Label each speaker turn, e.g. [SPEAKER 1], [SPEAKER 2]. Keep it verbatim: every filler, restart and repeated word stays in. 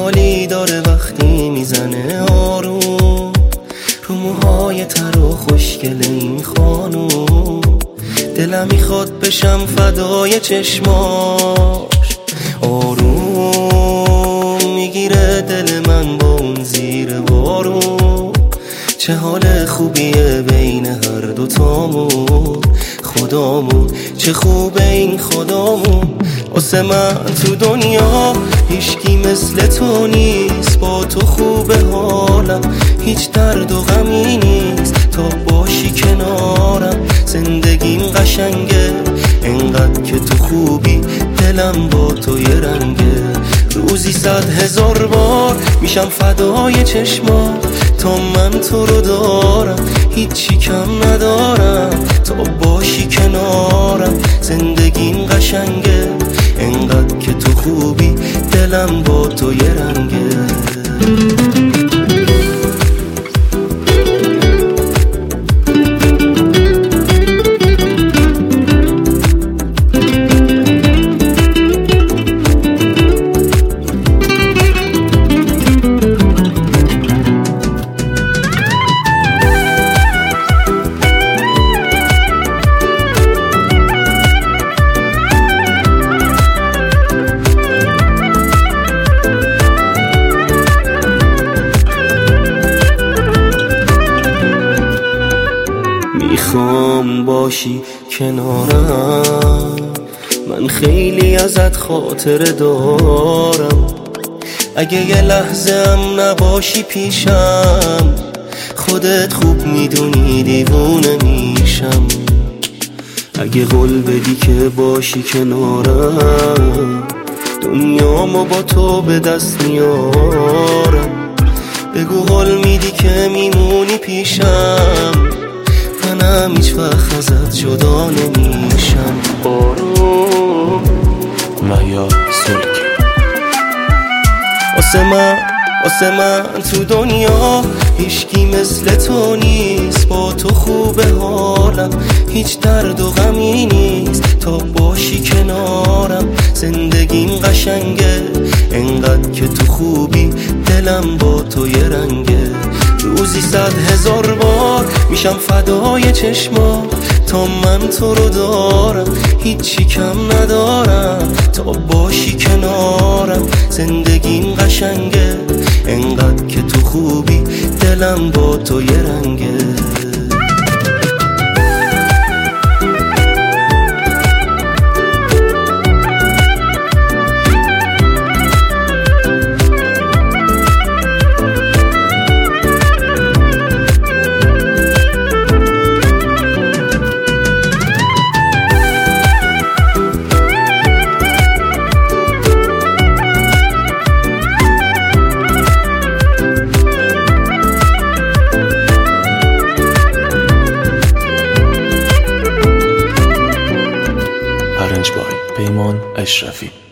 [SPEAKER 1] حالی داره وقتی میزنه آروم رو موهای تر و خوشگل این خانوم. دلم میخواد بشم فدای چشماش، آروم میگیره دل من با اون زیر بارون. چه حال خوبیه بین هر دوتامون، خدامون چه خوبه این خدامون. واسه من تو دنیا هیچکی مثل تو نیست، با تو خوبه حالم هیچ درد و غمی نیست. تا باشی کنارم زندگیم قشنگه، انقدر که تو خوبی دلم با تو یه رنگه. روزی صد هزار بار میشم فدای چشما، تا من تو رو دارم هیچی کم ندارم. تا باشی کنارم زندگیم قشنگه، انقدر که تو خوبی دلم با تو یه رنگه. میخوام باشی کنارم، من خیلی ازت خاطره دارم. اگه یه لحظه هم نباشی پیشم، خودت خوب میدونی دیوونه میشم. اگه قول بدی که باشی کنارم، دنیامو با تو به دست میارم. بگو قول میدی که میمونی پیشم، منم هیچ وقت ازت جدا نمیشم. آروم
[SPEAKER 2] مهیا سلکی.
[SPEAKER 1] واسه من واسه من تو دنیا هیچکی مثل تو نیست، با تو خوبه حالم هیچ درد و غمی نیست. تا باشی کنارم زندگیم قشنگه، انقدر که تو خوبی دلم با تو یه رنگه. روزی صد هزار بار میشم فدای چشما، تا من تو رو دارم هیچی کم ندارم. تا باشی کنارم زندگیم قشنگه، انقدر که تو خوبی دلم با تو یه رنگه.
[SPEAKER 2] پیمان اشرفی.